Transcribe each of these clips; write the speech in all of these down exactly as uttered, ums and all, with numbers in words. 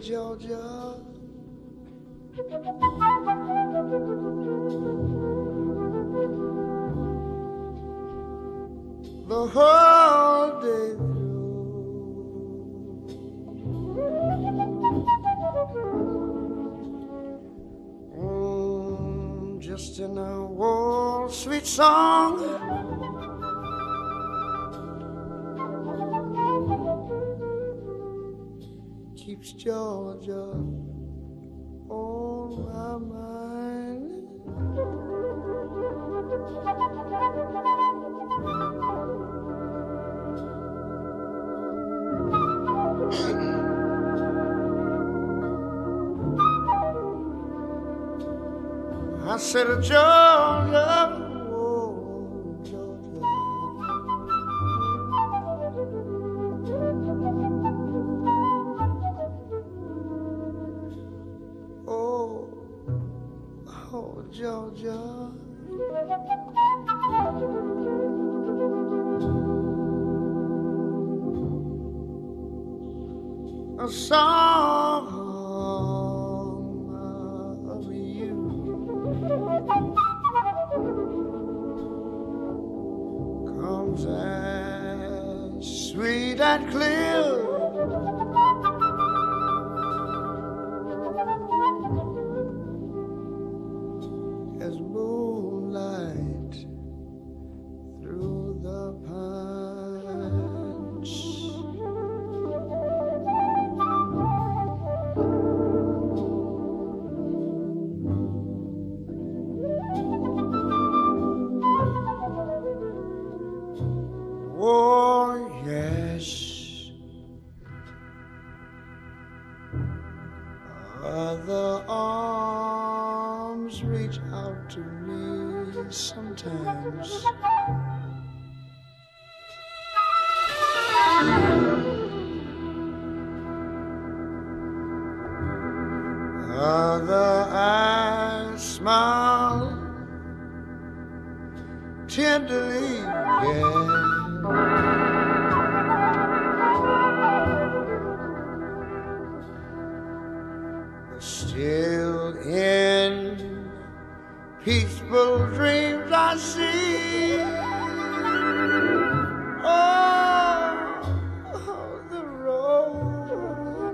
Georgia, the whole day through. Mm, just in a old sweet song, keeps Georgia on my mind. I said, Georgia, oh, Georgia. Oh, oh, Georgia. A song of you comes as sweet and clear as moonlight through the pines. Oh, yes, other arms reach out to me sometimes. Other eyes smile tenderly, yeah. Still in peaceful dreams I see, oh, oh, the road,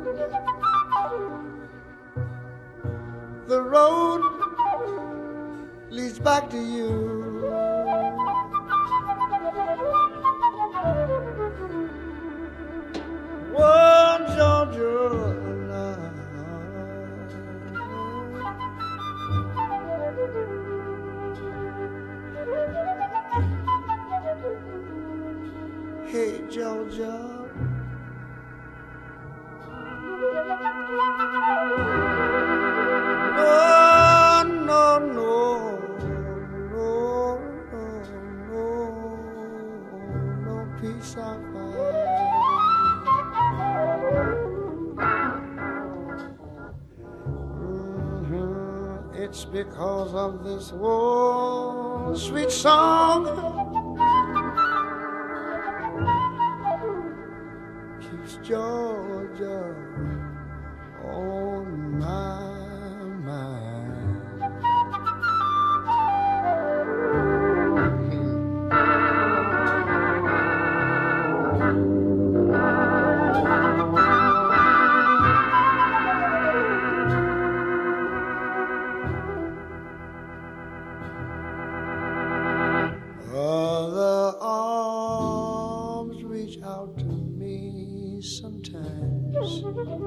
the road leads back to you. Oh, Georgia. Hey, Georgia. No, no, no, no, no, no, no peace I find. Mm-hmm. It's because of this old sweet song keeps Georgia on my mind. Other arms reach out to me sometimes.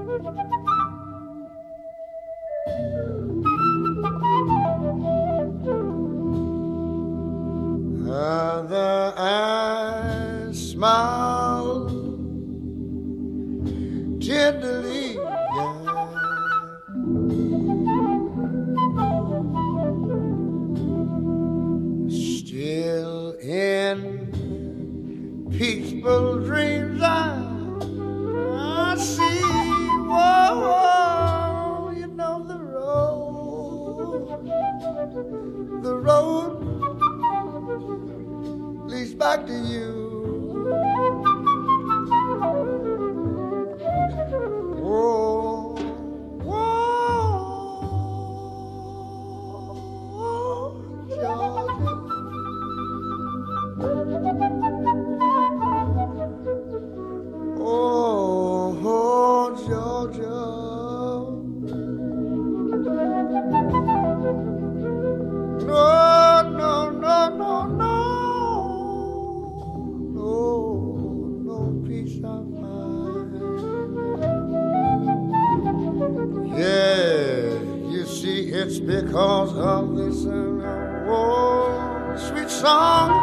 Other eyes smile tenderly, yeah. Still in peaceful dreams I, I see, whoa, whoa, you know the road, the road leads back to you. Oh, because of this uh, oh, sweet song.